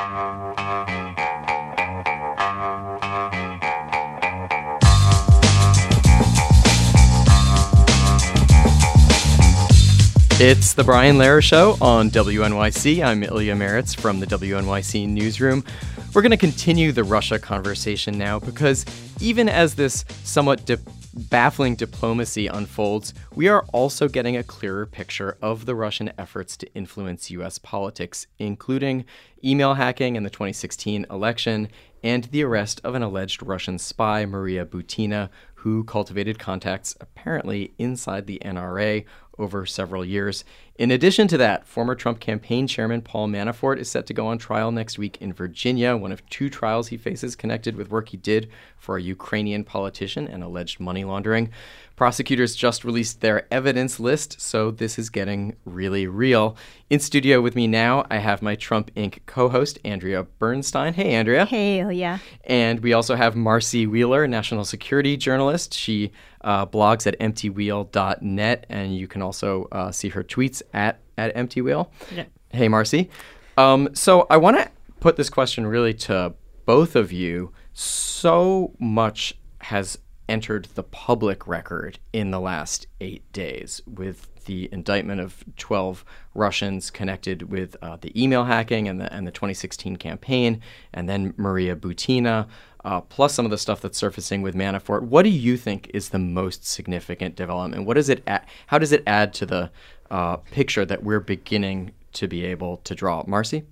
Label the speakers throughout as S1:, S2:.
S1: It's the Brian Lehrer Show on WNYC. I'm Ilya Meritz from the WNYC newsroom. We're going to continue the Russia conversation now because even as this somewhat baffling diplomacy unfolds, we are also getting a clearer picture of the Russian efforts to influence U.S. politics, including email hacking in the 2016 election and the arrest of an alleged Russian spy, Maria Butina, who cultivated contacts apparently inside the NRA over several years. In addition to that, former Trump campaign chairman Paul Manafort is set to go on trial next week in Virginia, one of two trials he faces connected with work he did for a Ukrainian politician and alleged money laundering. Prosecutors just released their evidence list, so this is getting really real. In studio with me now, I have my Trump Inc. co-host, Andrea Bernstein. Hey, Andrea.
S2: Hey, Ilya.
S1: And we also have Marcy Wheeler, national security journalist. She blogs at emptywheel.net, and you can also see her tweets at emptywheel.
S2: Yeah.
S1: Hey, Marcy. So I want to put this question really to both of you. So much has entered the public record in the last 8 days with the indictment of 12 Russians connected with the email hacking and the 2016 campaign, and then Maria Butina, plus some of the stuff that's surfacing with Manafort. What do you think is the most significant development? How does it add to the picture that we're beginning to be able to draw? Marcy?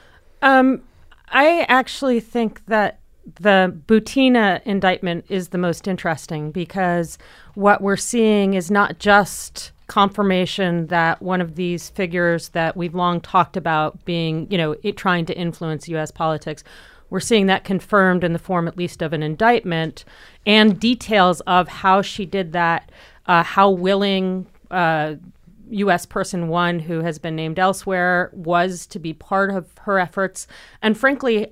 S2: I actually think that the Butina indictment is the most interesting because what we're seeing is not just confirmation that one of these figures that we've long talked about being, trying to influence U.S. politics. We're seeing that confirmed in the form, at least, of an indictment and details of how she did that, how willing U.S. person one who has been named elsewhere was to be part of her efforts, and frankly,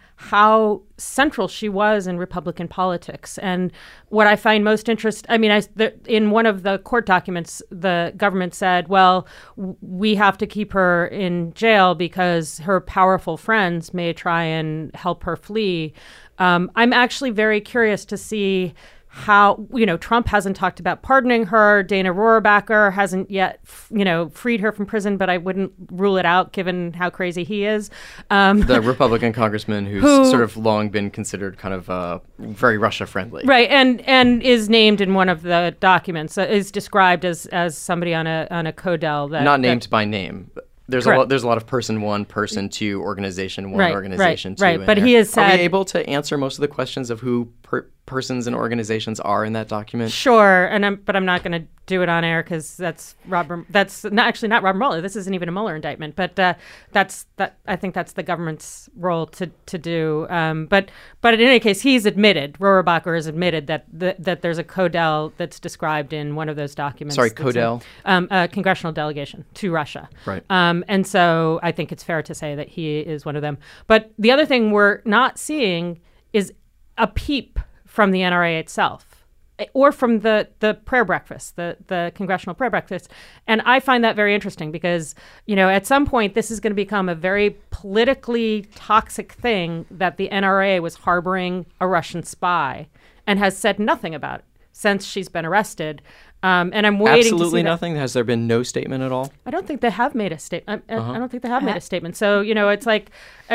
S2: how central she was in Republican politics. And what I find most interesting, in one of the court documents, the government said, well, we have to keep her in jail because her powerful friends may try and help her flee. I'm actually very curious to see how, Trump hasn't talked about pardoning her. Dana Rohrabacher hasn't yet, freed her from prison, but I wouldn't rule it out given how crazy he is.
S1: The Republican congressman who sort of long been considered kind of very Russia friendly.
S2: Right. And is named in one of the documents, is described as somebody on a Codel.
S1: Not named by name. There's a lot of person one, person two, organization one, organization two.
S2: Right, but he has said...
S1: Are we able to answer most of the questions of who persons and organizations are in that document?
S2: Sure, but I'm not going to do it on air because that's not Robert Mueller. This isn't even a Mueller indictment, but I think that's the government's role to do. But in any case, Rohrabacher has admitted that there's a Codel that's described in one of those documents.
S1: Sorry, Codel?
S2: A congressional delegation to Russia.
S1: Right.
S2: And so I think it's fair to say that he is one of them. But the other thing we're not seeing is a peep from the NRA itself or from the prayer breakfast, the congressional prayer breakfast. And I find that very interesting because, at some point this is going to become a very politically toxic thing that the NRA was harboring a Russian spy and has said nothing about it since she's been arrested. And I'm waiting
S1: Absolutely
S2: to see
S1: nothing? Has there been no statement at all?
S2: I don't think they have made a statement. I don't think they have made a statement. So, it's like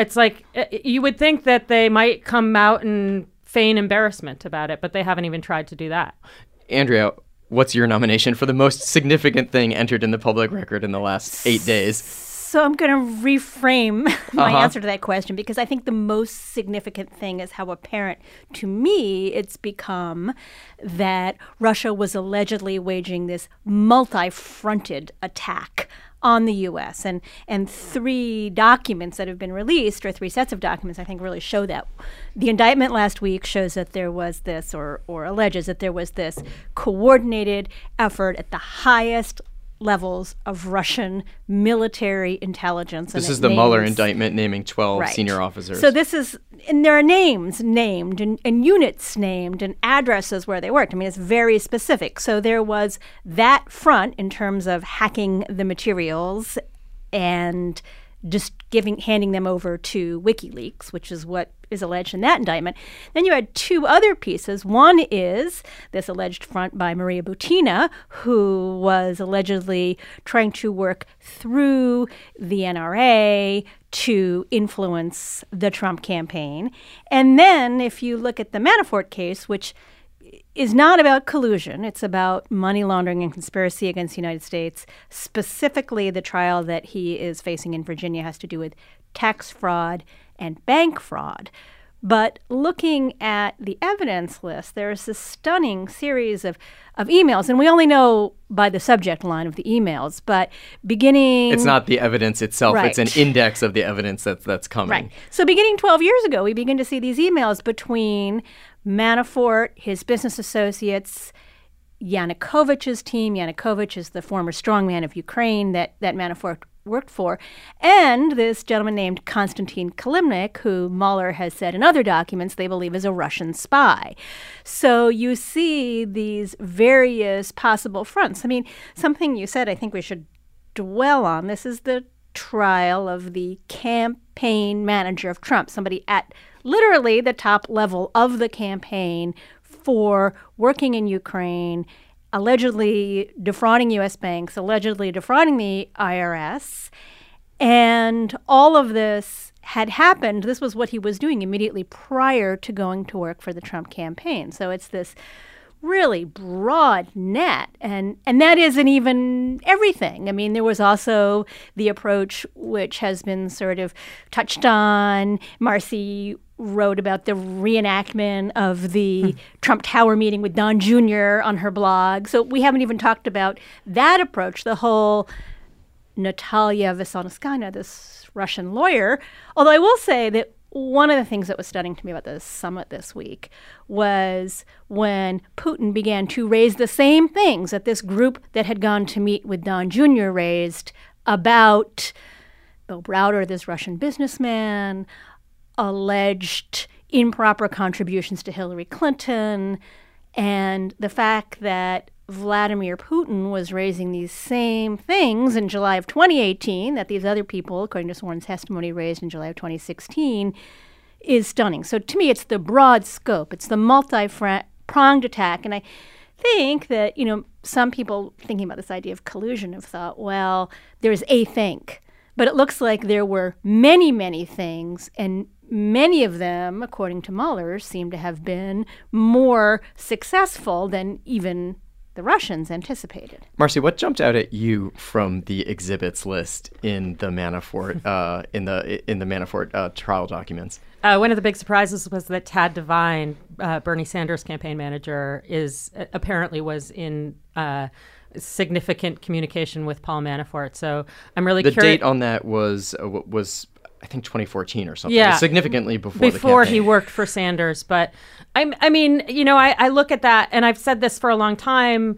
S2: you would think that they might come out and feign embarrassment about it, but they haven't even tried to do that.
S1: Andrea, what's your nomination for the most significant thing entered in the public record in the last 8 days?
S3: So I'm going to reframe my answer to that question because I think the most significant thing is how apparent to me it's become that Russia was allegedly waging this multi-fronted attack on the U.S. And three documents that have been released, or three sets of documents, I think really show that. The indictment last week shows that there was this, or alleges that there was this coordinated effort at the highest levels of Russian military intelligence.
S1: This is the Mueller indictment naming 12 senior officers.
S3: So this is, and there are names named and units named and addresses where they worked. I mean, it's very specific. So there was that front in terms of hacking the materials and just handing them over to WikiLeaks, which is what is alleged in that indictment. Then you had two other pieces. One is this alleged front by Maria Butina, who was allegedly trying to work through the NRA to influence the Trump campaign. And then if you look at the Manafort case, which is not about collusion. It's about money laundering and conspiracy against the United States. Specifically, the trial that he is facing in Virginia has to do with tax fraud and bank fraud. But looking at the evidence list, there's this stunning series of emails, and we only know by the subject line of the emails, but beginning...
S1: It's not the evidence itself.
S3: Right.
S1: It's an index of the evidence that's coming.
S3: Right. So beginning 12 years ago, we begin to see these emails between Manafort, his business associates, Yanukovych's team. Yanukovych is the former strongman of Ukraine that Manafort worked for, and this gentleman named Konstantin Kilimnik, who Mueller has said in other documents they believe is a Russian spy. So you see these various possible fronts. I mean, something you said I think we should dwell on. This is the trial of the campaign manager of Trump, somebody at literally the top level of the campaign for working in Ukraine, allegedly defrauding U.S. banks, allegedly defrauding the IRS. And all of this had happened. This was what he was doing immediately prior to going to work for the Trump campaign. So it's this really broad net. And that isn't even everything. I mean, there was also the approach which has been sort of touched on. Marcy wrote about the reenactment of the Trump Tower meeting with Don Jr. on her blog. So we haven't even talked about that approach, the whole Natalia Veselnitskaya, this Russian lawyer. Although I will say that one of the things that was stunning to me about the summit this week was when Putin began to raise the same things that this group that had gone to meet with Don Jr. raised about Bill Browder, this Russian businessman, alleged improper contributions to Hillary Clinton, and the fact that Vladimir Putin was raising these same things in July of 2018 that these other people, according to sworn testimony, raised in July of 2016 is stunning. So to me, it's the broad scope. It's the multi-pronged attack. And I think that, some people thinking about this idea of collusion have thought, well, there's a thing. But it looks like there were many, many things, and many of them, according to Mueller, seem to have been more successful than even the Russians anticipated.
S1: Marcy, what jumped out at you from the exhibits list in the Manafort in the Manafort trial documents?
S2: One of the big surprises was that Tad Devine, Bernie Sanders' campaign manager, apparently was in significant communication with Paul Manafort. So I'm really curious.
S1: The date on that was I think 2014 or something.
S2: Yeah,
S1: significantly before the
S2: campaign. He
S1: worked
S2: worked for Sanders. But I mean, I look at that, and I've said this for a long time.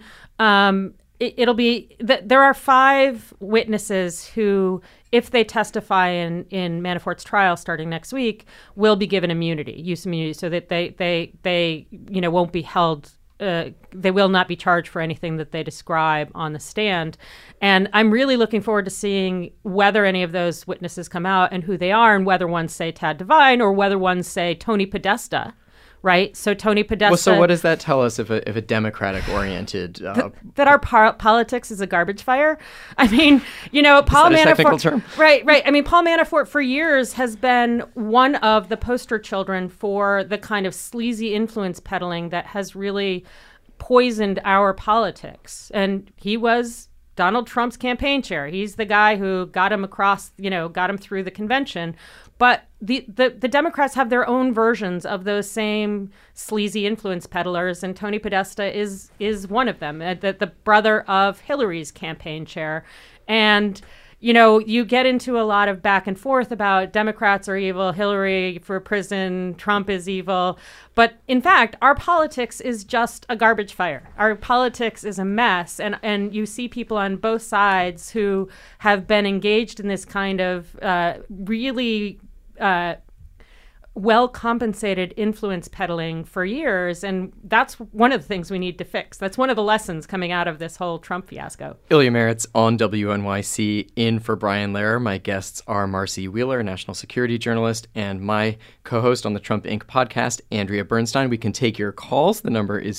S2: It'll be that there are 5 witnesses who, if they testify in Manafort's trial starting next week, will be given use immunity, so that they won't be held. They will not be charged for anything that they describe on the stand. And I'm really looking forward to seeing whether any of those witnesses come out and who they are, and whether ones say Tad Devine or whether ones say Tony Podesta, right? So Tony Podesta...
S1: Well, so what does that tell us if a Democratic-oriented...
S2: that our politics is a garbage fire? I mean, Paul Manafort...
S1: Is that a technical term?
S2: Right. I mean, Paul Manafort for years has been one of the poster children for the kind of sleazy influence peddling that has really poisoned our politics. And he was Donald Trump's campaign chair. He's the guy who got him got him through the convention. But the Democrats have their own versions of those same sleazy influence peddlers, and Tony Podesta is one of them, the brother of Hillary's campaign chair. And, you get into a lot of back and forth about Democrats are evil, Hillary for prison, Trump is evil. But in fact, our politics is just a garbage fire. Our politics is a mess. And you see people on both sides who have been engaged in this kind of really well-compensated influence peddling for years, and that's one of the things we need to fix. That's one of the lessons coming out of this whole Trump fiasco.
S1: Ilya Marritz on WNYC, in for Brian Lehrer. My guests are Marcy Wheeler, national security journalist, and my co-host on the Trump Inc. podcast, Andrea Bernstein. We can take your calls. The number is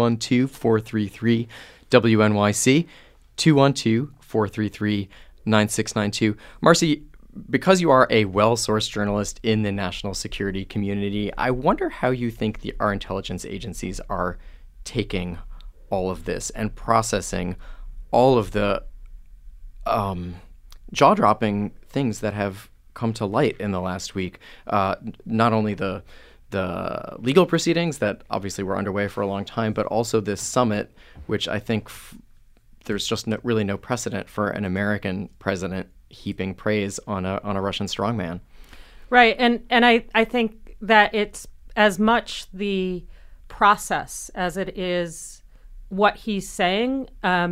S1: 212-433-WNYC, 212-433-9692. Marcy, because you are a well-sourced journalist in the national security community, I wonder how you think our intelligence agencies are taking all of this and processing all of the jaw-dropping things that have come to light in the last week. Not only the legal proceedings that obviously were underway for a long time, but also this summit, which I think there's just really no precedent for an American president heaping praise on a Russian strongman. Right.
S2: And I think that it's as much the process as it is what he's saying.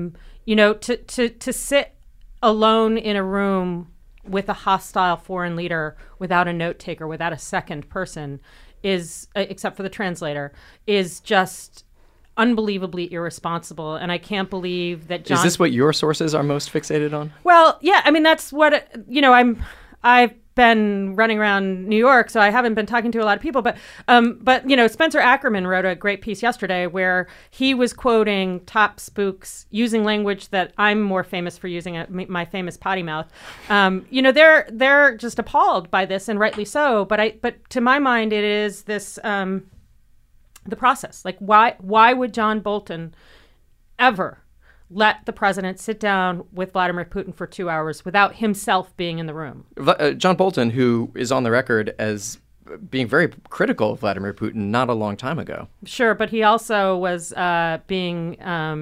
S2: To sit alone in a room with a hostile foreign leader without a note taker, without a second person, is, except for the translator, is just unbelievably irresponsible. And I can't believe that John...
S1: Is this what your sources are most fixated on?
S2: Well, yeah, I mean, that's what, I've been running around New York, so I haven't been talking to a lot of people, but Spencer Ackerman wrote a great piece yesterday where he was quoting top spooks using language that I'm more famous for using, my famous potty mouth. They're just appalled by this, and rightly so. But to my mind, it is this the process. Like, why would John Bolton ever let the president sit down with Vladimir Putin for 2 hours without himself being in the room?
S1: John Bolton, who is on the record as being very critical of Vladimir Putin not a long time ago.
S2: Sure, but he also was being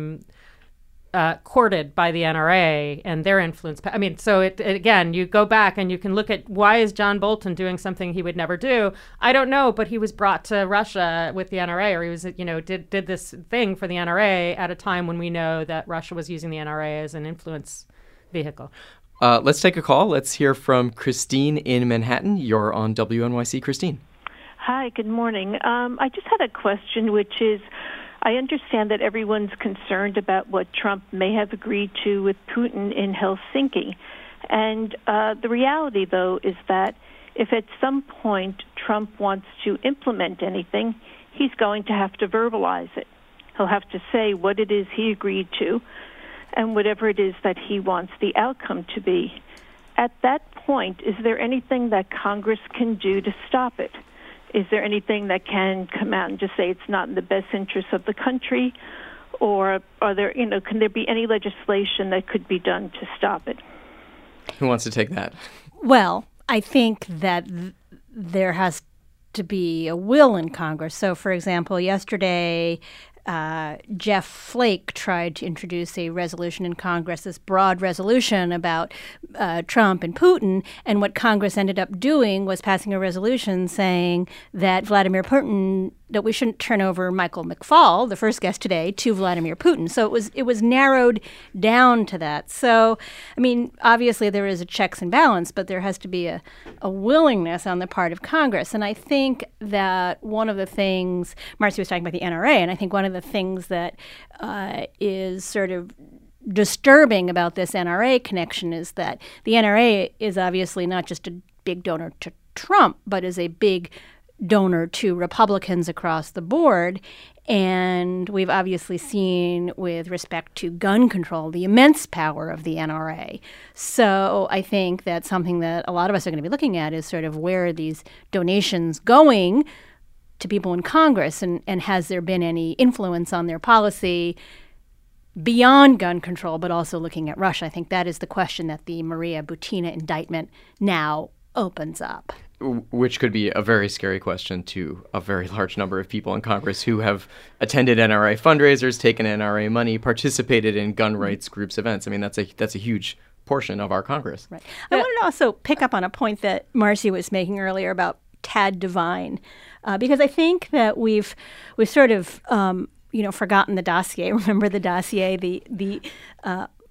S2: courted by the NRA and their influence. I mean, so again, you go back and you can look at why is John Bolton doing something he would never do? I don't know, but he was brought to Russia with the NRA, or he was, did this thing for the NRA at a time when we know that Russia was using the NRA as an influence vehicle.
S1: Let's take a call. Let's hear from Christine in Manhattan. You're on WNYC. Christine.
S4: Hi, good morning. I just had a question, which is, I understand that everyone's concerned about what Trump may have agreed to with Putin in Helsinki. And the reality, though, is that if at some point Trump wants to implement anything, he's going to have to verbalize it. He'll have to say what it is he agreed to and whatever it is that he wants the outcome to be. At that point, is there anything that Congress can do to stop it? Is there anything that can come out and just say it's not in the best interest of the country? Or are there, can there be any legislation that could be done to stop it?
S1: Who wants to take that?
S3: Well, I think that there has to be a will in Congress. So, for example, yesterday, Jeff Flake tried to introduce a resolution in Congress, this broad resolution about Trump and Putin. And what Congress ended up doing was passing a resolution saying that Vladimir Putin, that we shouldn't turn over Michael McFaul, the first guest today, to Vladimir Putin. So it was narrowed down to that. So, I mean, obviously there is a checks and balance, but there has to be a willingness on the part of Congress. And I think that one of the things, Marcy was talking about the NRA, and I think one of the things that is sort of disturbing about this NRA connection is that the NRA is obviously not just a big donor to Trump, but is a big donor to Republicans across the board. And we've obviously seen, with respect to gun control, the immense power of the NRA. So I think that's something that a lot of us are going to be looking at, is sort of where are these donations going to people in Congress, and has there been any influence on their policy beyond gun control, but also looking at Russia? I think that is the question that the Maria Butina indictment now opens up.
S1: Which could be a very scary question to a very large number of people in Congress who have attended NRA fundraisers, taken NRA money, participated in gun rights groups events. I mean, that's a huge portion of our Congress.
S3: Right. I wanted to also pick up on a point that Marcy was making earlier about Tad Devine, because I think that we've sort of forgotten the dossier. Remember the dossier, the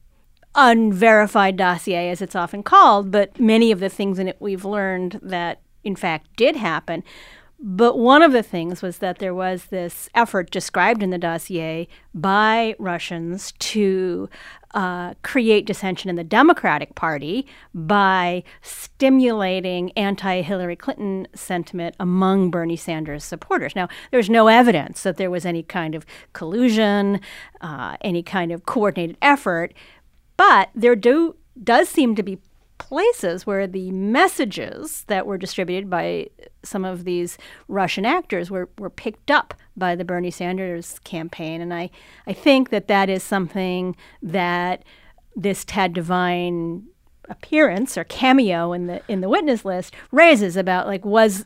S3: unverified dossier, as it's often called, but many of the things in it we've learned that in fact did happen. But one of the things was that there was this effort described in the dossier by Russians to create dissension in the Democratic Party by stimulating anti-Hillary Clinton sentiment among Bernie Sanders supporters. Now, there's no evidence that there was any kind of collusion, any kind of coordinated effort, but there does seem to be places where the messages that were distributed by some of these Russian actors were picked up by the Bernie Sanders campaign. And I think that is something that this Tad Devine appearance or cameo in the witness list raises about, like,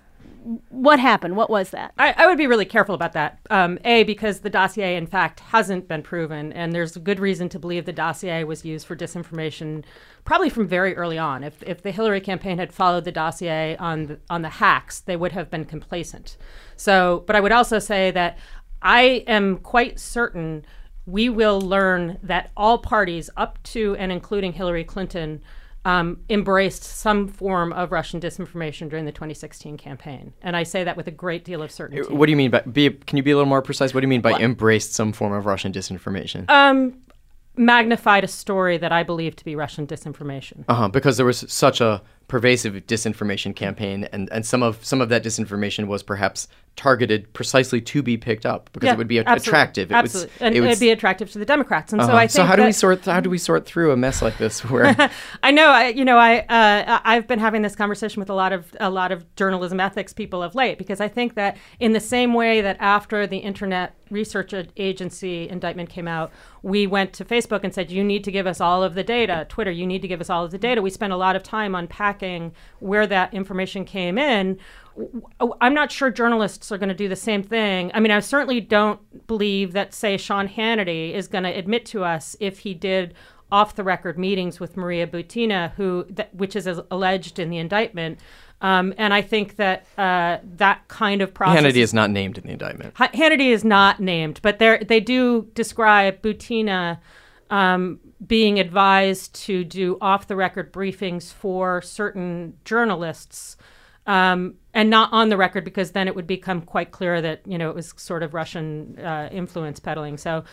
S3: what happened? What was that?
S2: I would be really careful about that. Because the dossier, in fact, hasn't been proven, and there's a good reason to believe the dossier was used for disinformation probably from very early on. If the Hillary campaign had followed the dossier on the hacks, they would have been complacent. So, but I would also say that I am quite certain we will learn that all parties up to and including Hillary Clinton embraced some form of Russian disinformation during the 2016 campaign. And I say that with a great deal of certainty.
S1: What do you mean by, can you be a little more precise? What do you mean by embraced some form of Russian disinformation?
S2: Magnified a story that I believe to be Russian disinformation.
S1: Because there was such a pervasive disinformation campaign, and some of that disinformation was perhaps targeted precisely to be picked up because it would be attractive.
S2: It'd be attractive to the Democrats. And so I think
S1: so how do we sort through a mess like this? Where
S2: I know I've been having this conversation with a lot of journalism ethics people of late, because I think that in the same way that after the Internet Research Agency indictment came out, we went to Facebook and said, you need to give us all of the data. Twitter, you need to give us all of the data. We spent a lot of time unpacking where that information came in. I'm not sure journalists are going to do the same thing. I mean, I certainly don't believe that, say, Sean Hannity is going to admit to us if he did off-the-record meetings with Maria Butina, which is alleged in the indictment. And I think that that kind of process...
S1: Hannity is not named in the indictment.
S2: Hannity is not named, but they do describe Butina being advised to do off-the-record briefings for certain journalists, and not on the record, because then it would become quite clear that, it was sort of Russian influence peddling. So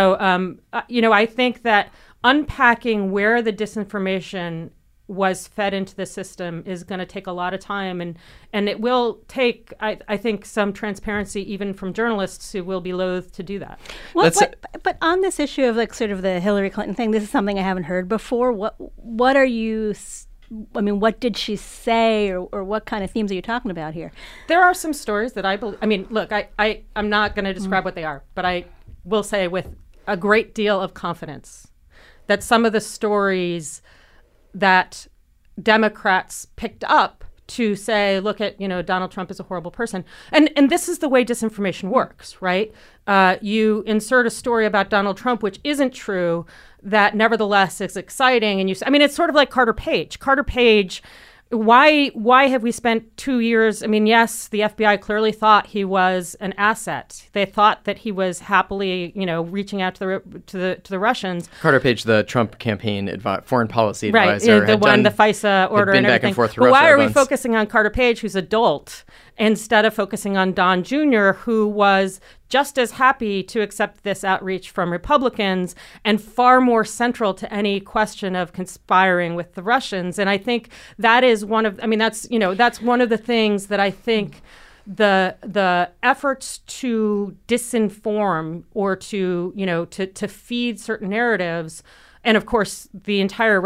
S2: I think that unpacking where the disinformation was fed into the system is going to take a lot of time, and it will take, I think, some transparency even from journalists who will be loath to do that.
S3: But on this issue of, like, sort of the Hillary Clinton thing, this is something I haven't heard before. What are you? I mean, what did she say, or what kind of themes are you talking about here?
S2: There are some stories that I believe. I mean, look, I'm not going to describe what they are, but I will say with a great deal of confidence that some of the stories that Democrats picked up to say, look at, Donald Trump is a horrible person. And this is the way disinformation works, right? You insert a story about Donald Trump, which isn't true, that nevertheless is exciting. And it's sort of like Carter Page. Carter Page, why have we spent 2 years? I mean, yes, the FBI clearly thought he was an asset. They thought that he was happily, reaching out to the Russians.
S1: Carter Page, the Trump campaign foreign policy advisor,
S2: right? The FISA order and everything.
S1: Back and forth
S2: but why are we focusing on Carter Page, who's adult, instead of focusing on Don Jr., who was just as happy to accept this outreach from Republicans and far more central to any question of conspiring with the Russians? And I think that is that's one of the things that I think the efforts to disinform or to feed certain narratives, and of course the entire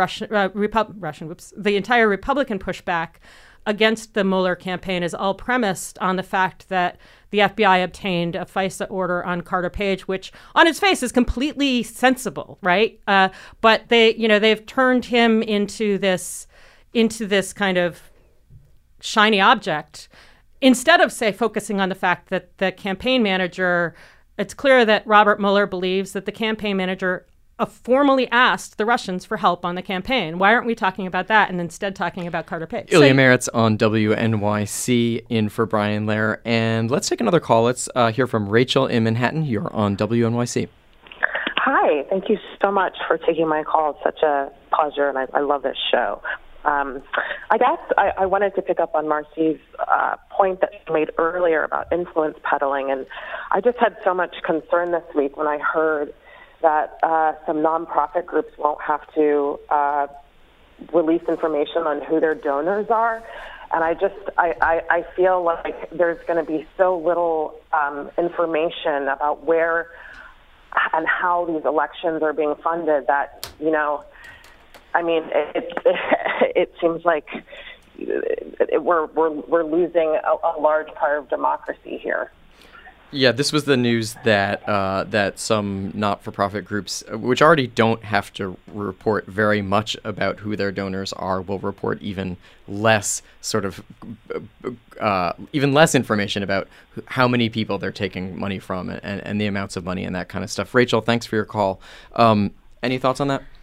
S2: the entire Republican pushback against the Mueller campaign is all premised on the fact that the FBI obtained a FISA order on Carter Page, which on its face is completely sensible, right? But they've turned him into this kind of shiny object instead of, say, focusing on the fact that the campaign manager, it's clear that Robert Mueller believes that the campaign manager formally asked the Russians for help on the campaign. Why aren't we talking about that and instead talking about Carter Page?
S1: Ilya Meritz on WNYC in for Brian Lehrer. And let's take another call. Let's hear from Rachel in Manhattan. You're on WNYC.
S5: Hi. Thank you so much for taking my call. It's such a pleasure, and I love this show. I guess I wanted to pick up on Marcy's point that she made earlier about influence peddling, and I just had so much concern this week when I heard that some nonprofit groups won't have to release information on who their donors are. And I feel like there's going to be so little information about where and how these elections are being funded that, I mean, it seems like we're losing a large part of democracy here.
S1: Yeah, this was the news that that some not-for-profit groups, which already don't have to report very much about who their donors are, will report even less even less information about how many people they're taking money from and the amounts of money and that kind of stuff. Rachel, thanks for your call. Any thoughts on that?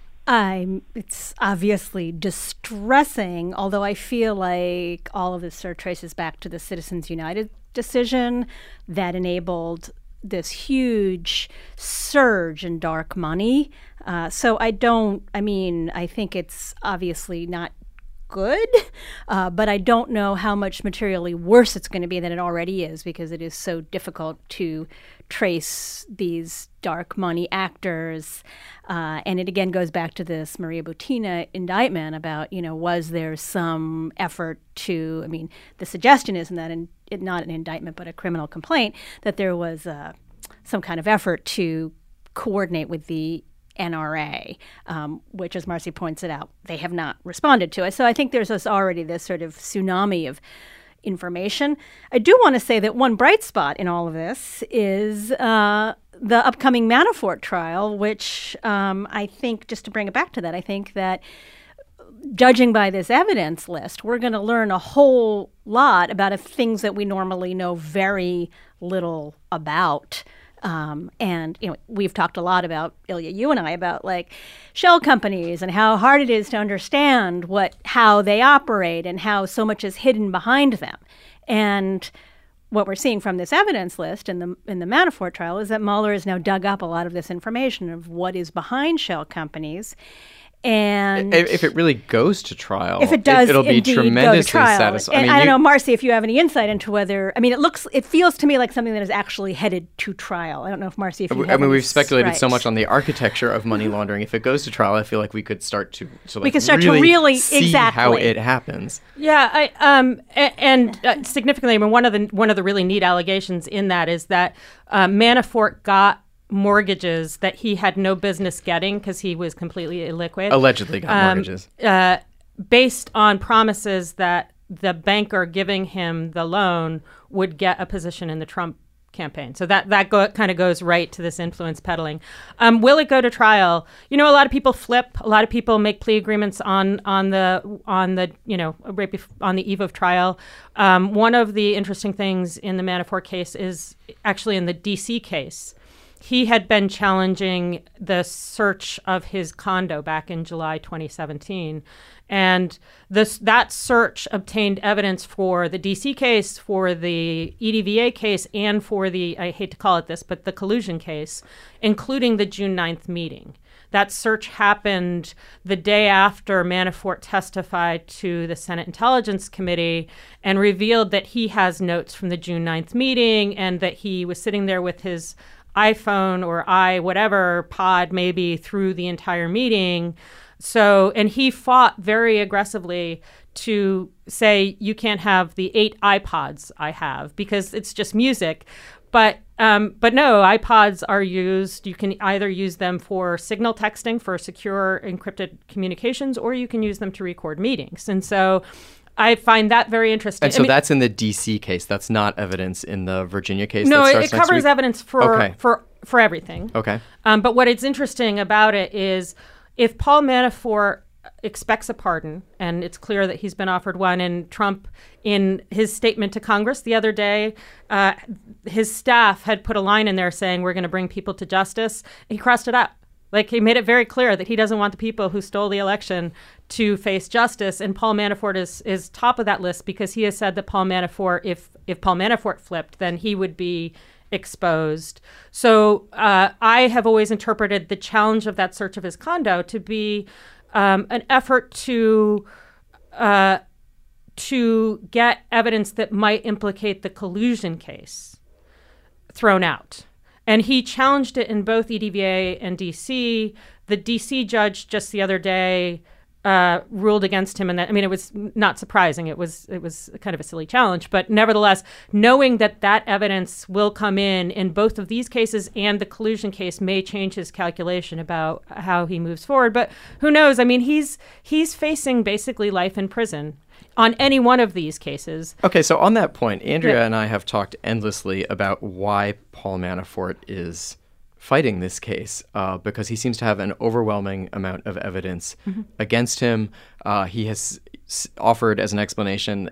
S3: It's obviously distressing, although I feel like all of this sort of traces back to the Citizens United decision that enabled this huge surge in dark money. So I think it's obviously not good, but I don't know how much materially worse it's going to be than it already is, because it is so difficult to trace these dark money actors. And it again goes back to this Maria Butina indictment about, was there some effort to, the suggestion is not an indictment, but a criminal complaint, that there was some kind of effort to coordinate with the NRA, which, as Marcy points it out, they have not responded to it. So I think there's already this sort of tsunami of information. I do want to say that one bright spot in all of this is the upcoming Manafort trial, which I think, just to bring it back to that, I think that judging by this evidence list, we're going to learn a whole lot about things that we normally know very little about. And we've talked a lot about, Ilya, you and I, about like shell companies and how hard it is to understand how they operate and how so much is hidden behind them. And what we're seeing from this evidence list in the Manafort trial is that Mueller has now dug up a lot of this information of what is behind shell companies. And
S1: if it really goes to trial,
S3: if it does,
S1: it'll be tremendously satisfying.
S3: And I don't know, Marcy, if you have any insight into whether, it feels to me like something that is actually headed to trial. I don't know if Marcy, if you have
S1: we've speculated so much on the architecture of money laundering. If it goes to trial, I feel like we could start to
S3: really
S1: see
S3: exactly
S1: how it happens.
S2: Yeah, significantly, one of the really neat allegations in that is that Manafort got mortgages that he had no business getting because he was completely illiquid.
S1: Allegedly got mortgages.
S2: Based on promises that the banker giving him the loan would get a position in the Trump campaign. So that kind of goes right to this influence peddling. Will it go to trial? A lot of people flip. A lot of people make plea agreements on the eve of trial. One of the interesting things in the Manafort case is actually in the D.C. case. He had been challenging the search of his condo back in July 2017. And that search obtained evidence for the D.C. case, for the EDVA case, and for the, I hate to call it this, but the collusion case, including the June 9th meeting. That search happened the day after Manafort testified to the Senate Intelligence Committee and revealed that he has notes from the June 9th meeting and that he was sitting there with his iPhone or whatever pod maybe through the entire meeting. So, and he fought very aggressively to say, you can't have the 8 iPods I have because it's just music. But no, iPods are used. You can either use them for signal texting for secure encrypted communications, or you can use them to record meetings. And so I find that very interesting.
S1: And so that's in the D.C. case. That's not evidence in the Virginia case?
S2: No,
S1: that
S2: it covers evidence for everything.
S1: Okay.
S2: But what is interesting about it is if Paul Manafort expects a pardon, and it's clear that he's been offered one, and Trump, in his statement to Congress the other day, his staff had put a line in there saying, we're going to bring people to justice. He crossed it out. Like, he made it very clear that he doesn't want the people who stole the election to face justice. And Paul Manafort is top of that list because he has said that Paul Manafort, if Paul Manafort flipped, then he would be exposed. So I have always interpreted the challenge of that search of his condo to be an effort to to get evidence that might implicate the collusion case thrown out. And he challenged it in both EDVA and DC. The DC judge just the other day ruled against him, and that, I mean, it was not surprising. It was kind of a silly challenge, but nevertheless, knowing that evidence will come in both of these cases and the collusion case may change his calculation about how he moves forward. But who knows? I mean, he's facing basically life in prison on any one of these cases.
S1: Okay, so on that point, Andrea and I have talked endlessly about why Paul Manafort is fighting this case, because he seems to have an overwhelming amount of evidence against him. He has offered as an explanation,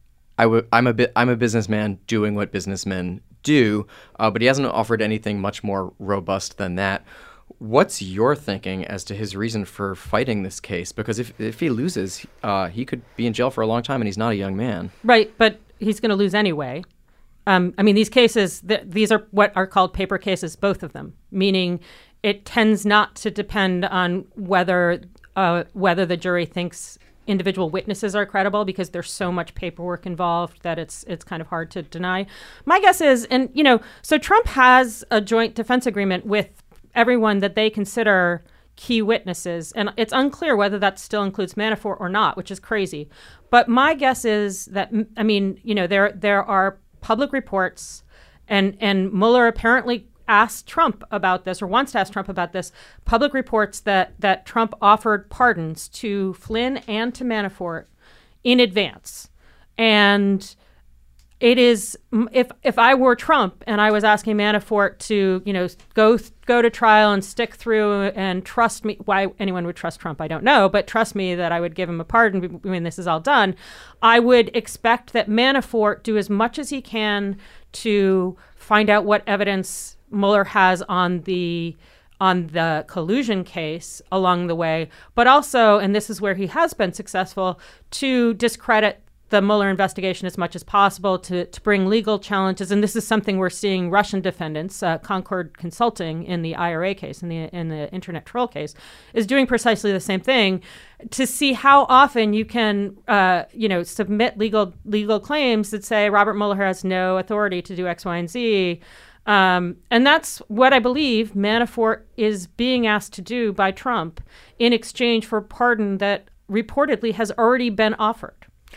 S1: I'm a businessman doing what businessmen do, but he hasn't offered anything much more robust than that. What's your thinking as to his reason for fighting this case? Because if he loses, he could be in jail for a long time, and he's not a young man.
S2: Right, but he's going to lose anyway. I mean, these cases, these are what are called paper cases, both of them, meaning it tends not to depend on whether the jury thinks individual witnesses are credible, because there's so much paperwork involved that it's kind of hard to deny. My guess is, and so Trump has a joint defense agreement with everyone that they consider key witnesses, and it's unclear whether that still includes Manafort or not, which is crazy. But my guess is that, I mean, there are public reports, and Mueller apparently asked Trump about this, or wants to ask Trump about this, public reports that Trump offered pardons to Flynn and to Manafort in advance. And it is, if I were Trump and I was asking Manafort to, go to trial and stick through and trust me, why anyone would trust Trump, I don't know, but trust me that I would give him a pardon when this is all done, I would expect that Manafort do as much as he can to find out what evidence Mueller has on the collusion case along the way, but also, and this is where he has been successful, to discredit the Mueller investigation as much as possible, to bring legal challenges. And this is something we're seeing Russian defendants, Concord Consulting in the IRA case, in the internet troll case, is doing precisely the same thing, to see how often you can, submit legal claims that say Robert Mueller has no authority to do X, Y, and Z. And that's what I believe Manafort is being asked to do by Trump in exchange for a pardon that reportedly has already been offered.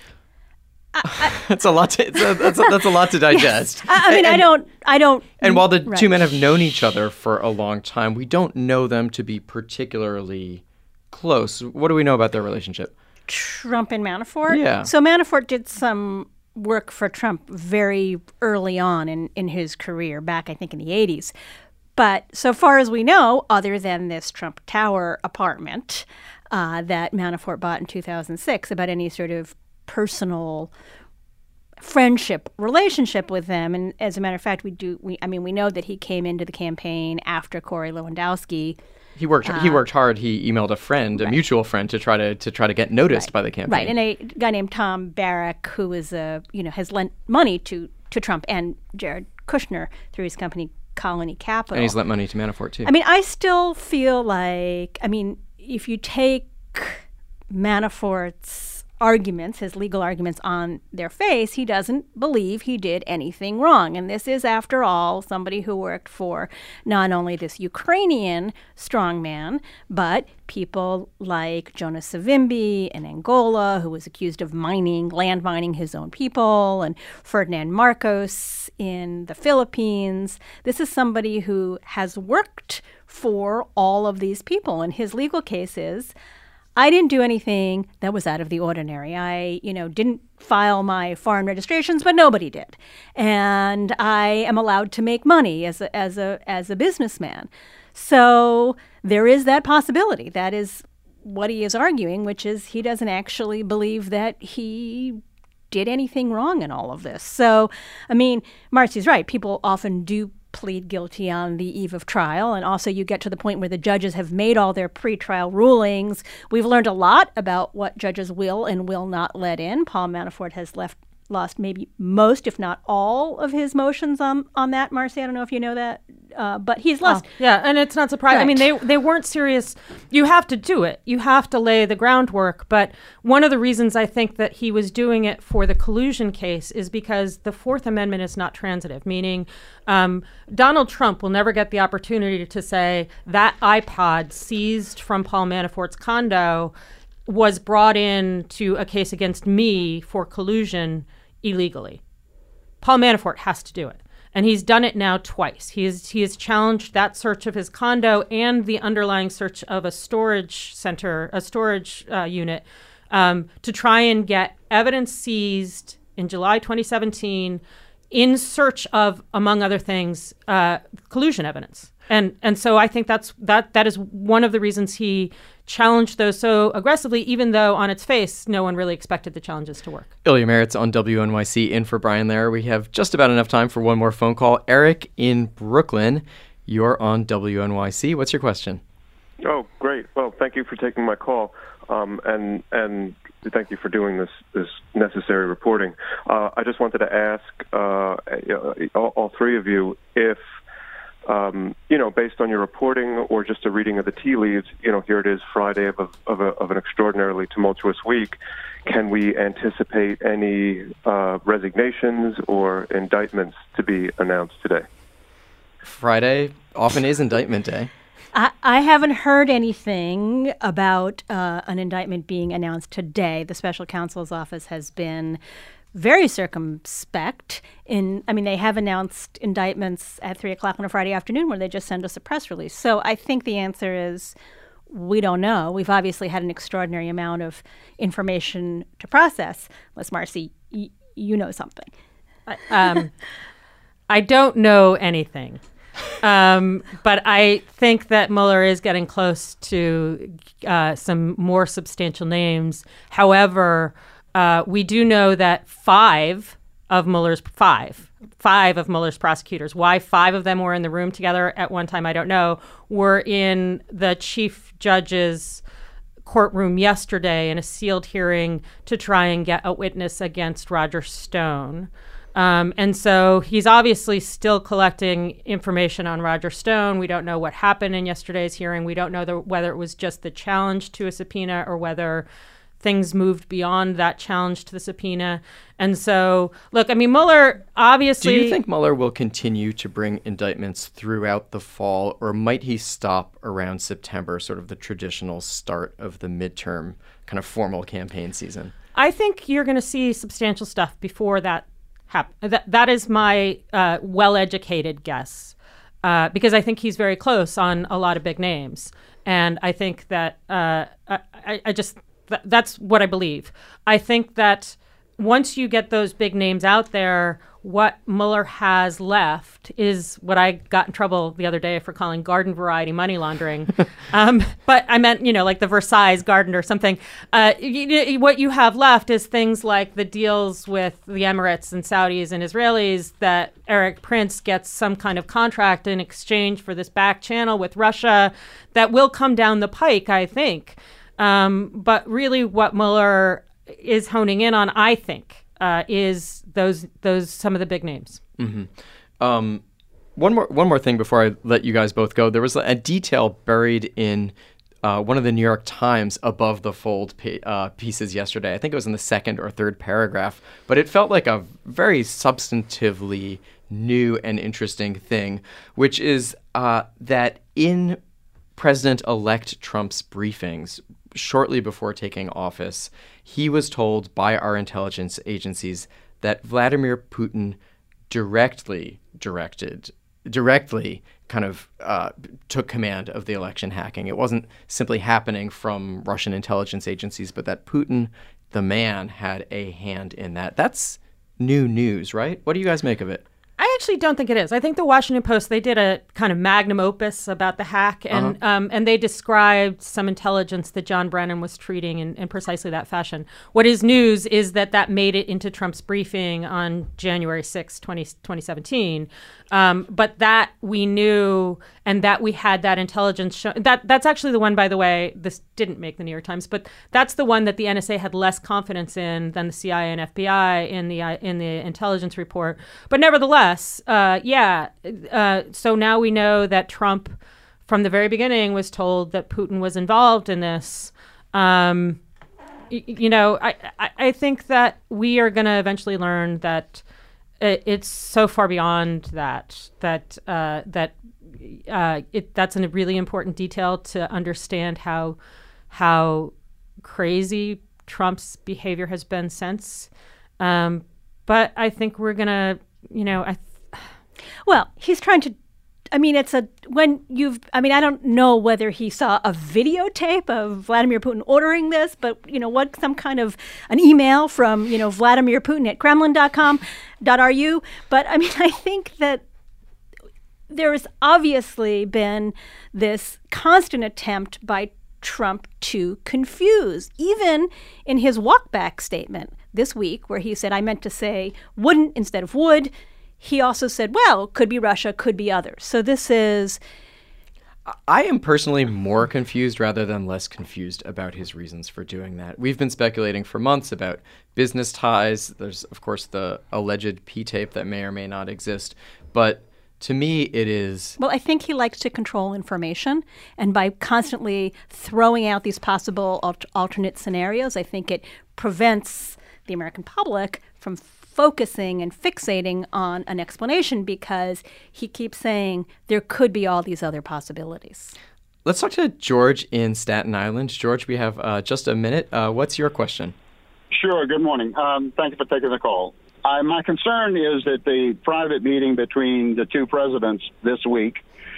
S1: That's a lot to that's a lot to digest.
S3: Yes. I mean, I don't.
S1: And while the two men have known each other for a long time, we don't know them to be particularly close. What do we know about their relationship?
S3: Trump and Manafort?
S1: Yeah.
S3: So Manafort did some work for Trump very early on in his career, back, I think, in the 80s. But so far as we know, other than this Trump Tower apartment that Manafort bought in 2006, about any sort of personal friendship relationship with them. And as a matter of fact, we know that he came into the campaign after Corey Lewandowski.
S1: He worked hard. He emailed a friend, a mutual friend, to try to get noticed by the campaign.
S3: Right, and a guy named Tom Barrack, who is has lent money to Trump and Jared Kushner through his company Colony Capital.
S1: And he's lent money to Manafort too.
S3: I mean, I still feel like, if you take Manafort's arguments, his legal arguments on their face, he doesn't believe he did anything wrong. And this is, after all, somebody who worked for not only this Ukrainian strongman, but people like Jonas Savimbi in Angola, who was accused of land mining his own people, and Ferdinand Marcos in the Philippines. This is somebody who has worked for all of these people. And his legal case is, I didn't do anything that was out of the ordinary. I, didn't file my foreign registrations, but nobody did. And I am allowed to make money as a businessman. So there is that possibility. That is what he is arguing, which is he doesn't actually believe that he did anything wrong in all of this. So, Marcy's right. People often do plead guilty on the eve of trial. And also you get to the point where the judges have made all their pretrial rulings. We've learned a lot about what judges will and will not let in. Paul Manafort has lost maybe most, if not all, of his motions on that. Marcy, I don't know if you know that. but he's lost.
S2: Yeah, and it's not surprising. Right. I mean, they weren't serious. You have to do it. You have to lay the groundwork. But one of the reasons I think that he was doing it for the collusion case is because the Fourth Amendment is not transitive, meaning Donald Trump will never get the opportunity to say that iPod seized from Paul Manafort's condo was brought in to a case against me for collusion illegally. Paul Manafort has to do it. And he's done it now twice. He has challenged that search of his condo and the underlying search of a storage center, a storage unit, to try and get evidence seized in July 2017 in search of, among other things, collusion evidence. And so I think that is one of the reasons he challenged those so aggressively, even though on its face, no one really expected the challenges to work.
S1: Ilya Marritz on WNYC in for Brian Lehrer. We have just about enough time for one more phone call. Eric in Brooklyn, you're on WNYC. What's your question?
S6: Oh, great. Well, thank you for taking my call, and thank you for doing this necessary reporting. I just wanted to ask all three of you if, based on your reporting or just a reading of the tea leaves, here it is Friday of an extraordinarily tumultuous week. Can we anticipate any resignations or indictments to be announced today?
S1: Friday often is indictment day.
S3: I haven't heard anything about an indictment being announced today. The special counsel's office has been very circumspect. They have announced indictments at 3 o'clock on a Friday afternoon where they just send us a press release. So I think the answer is we don't know. We've obviously had an extraordinary amount of information to process. Unless, Marcy, you know something.
S2: I don't know anything. But I think that Mueller is getting close to some more substantial names. However, we do know that five of Mueller's prosecutors, why five of them were in the room together at one time, I don't know, were in the chief judge's courtroom yesterday in a sealed hearing to try and get a witness against Roger Stone. And so he's obviously still collecting information on Roger Stone. We don't know what happened in yesterday's hearing. We don't know whether it was just the challenge to a subpoena or whether things moved beyond that challenge to the subpoena. And so, look, Mueller obviously...
S1: Do you think Mueller will continue to bring indictments throughout the fall, or might he stop around September, sort of the traditional start of the midterm kind of formal campaign season?
S2: I think you're going to see substantial stuff before that happens. That is my well-educated guess, because I think he's very close on a lot of big names. And I think that that's what I believe. I think that once you get those big names out there, what Mueller has left is what I got in trouble the other day for calling garden variety money laundering. But I meant, like the Versailles garden or something. What you have left is things like the deals with the Emirates and Saudis and Israelis that Erik Prince gets some kind of contract in exchange for this back channel with Russia that will come down the pike, I think. But really what Mueller is honing in on, I think, is those some of the big names.
S1: Mm-hmm. One more thing before I let you guys both go. There was a detail buried in one of the New York Times above the fold pieces yesterday. I think it was in the second or third paragraph, but it felt like a very substantively new and interesting thing, which is that in President-elect Trump's briefings shortly before taking office, he was told by our intelligence agencies that Vladimir Putin directly kind of took command of the election hacking. It wasn't simply happening from Russian intelligence agencies, but that Putin, the man, had a hand in that. That's new news, right? What do you guys make of it?
S2: I actually don't think it is. I think the Washington Post, they did a kind of magnum opus about the hack, and they described some intelligence that John Brennan was treating in precisely that fashion. What is news is that made it into Trump's briefing on January 6, 2017. But that we knew, and that we had that intelligence that's actually the one, by the way, this didn't make the New York Times, but that's the one that the NSA had less confidence in than the CIA and FBI in the intelligence report. But nevertheless, Yes. So now we know that Trump, from the very beginning, was told that Putin was involved in this. I think that we are going to eventually learn that it's so far beyond that that's a really important detail to understand how crazy Trump's behavior has been since. But I think we're going to,
S3: well, he's trying to, I don't know whether he saw a videotape of Vladimir Putin ordering this, but, some kind of an email from, Vladimir Putin at Kremlin.com.ru. But I think that there's obviously been this constant attempt by Trump to confuse, even in his walkback statement this week, where he said, I meant to say wouldn't instead of would. He also said, well, could be Russia, could be others. So this is...
S1: I am personally more confused rather than less confused about his reasons for doing that. We've been speculating for months about business ties. There's, of course, the alleged P-tape that may or may not exist. But to me, it is...
S3: Well, I think he likes to control information. And by constantly throwing out these possible alternate scenarios, I think it prevents the American public from focusing and fixating on an explanation, because he keeps saying there could be all these other possibilities.
S1: Let's talk to George in Staten Island. George, we have just a minute. What's your question?
S7: Sure. Good morning. Thank you for taking the call. My concern is that the private meeting between the two presidents this week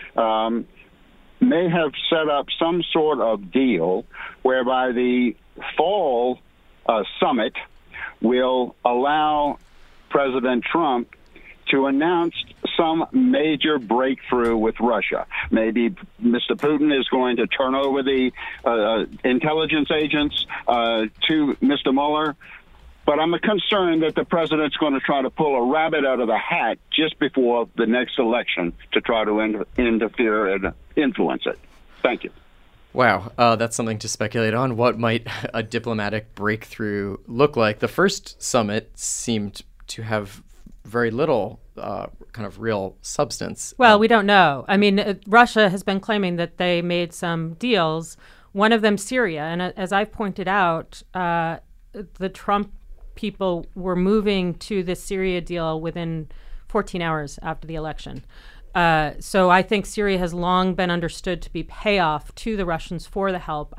S7: may have set up some sort of deal whereby the fall summit will allow President Trump to announce some major breakthrough with Russia. Maybe Mr. Putin is going to turn over the intelligence agents to Mr. Mueller. But I'm concerned that the president's going to try to pull a rabbit out of the hat just before the next election to try to interfere and influence it. Thank you.
S1: Wow, that's something to speculate on. What might a diplomatic breakthrough look like? The first summit seemed to have very little kind of real substance.
S2: Well, we don't know. Russia has been claiming that they made some deals, one of them Syria. And as I've pointed out, the Trump people were moving to this Syria deal within 14 hours after the election. So I think Syria has long been understood to be payoff to the Russians for the help.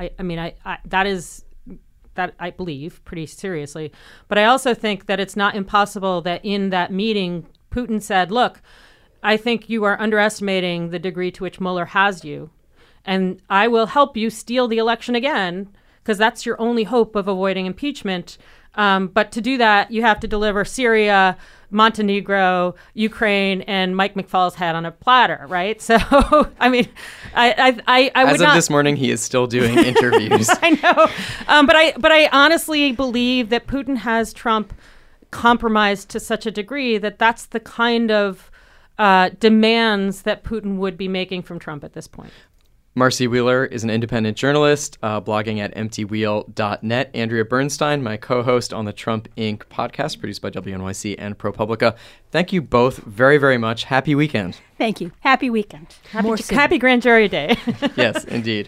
S2: That I believe pretty seriously. But I also think that it's not impossible that in that meeting, Putin said, look, I think you are underestimating the degree to which Mueller has you, and I will help you steal the election again, because that's your only hope of avoiding impeachment. But to do that, you have to deliver Syria, Montenegro, Ukraine, and Mike McFaul's head on a platter, right? So, I would
S1: As of this morning, he is still doing interviews.
S2: I know, but I honestly believe that Putin has Trump compromised to such a degree that that's the kind of demands that Putin would be making from Trump at this point.
S1: Marcy Wheeler is an independent journalist blogging at emptywheel.net. Andrea Bernstein, my co-host on the Trump Inc. podcast produced by WNYC and ProPublica. Thank you both very, very much. Happy weekend.
S3: Thank you. Happy weekend.
S2: Happy Grand Jury Day.
S1: Yes, indeed.